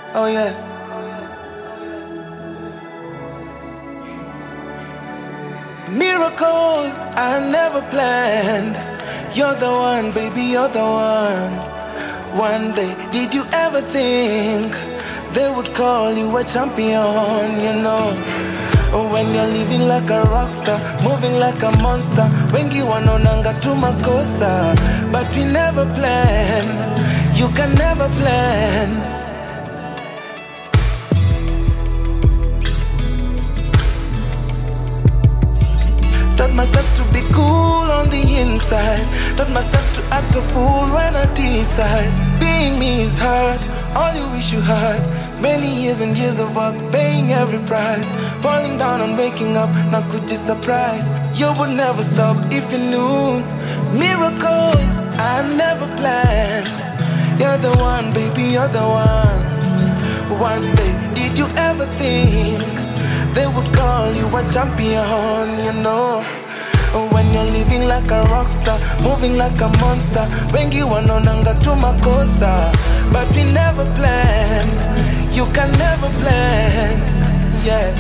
Oh yeah. Miracles I never planned. You're the one, baby, you're the one. One day, did you ever think they would call you a champion, you know? When you're living like a rock star, moving like a monster, wengi wanaonanga tu makosa, but we never plan. You can never plan. Taught myself to be cool on the inside. Taught myself to act a fool when I decide. Being me is hard, all you wish you had. It's many years and years of work, paying every price. Falling down and waking up, now could you surprise? You would never stop if you knew. Miracles I never planned. You're the one, baby, you're the one. One day, did you ever think they would call you a champion, you know? When you're living like a rock star, moving like a monster, wengi wanaonanga tu makosa, but we never plan. You can never plan, yeah.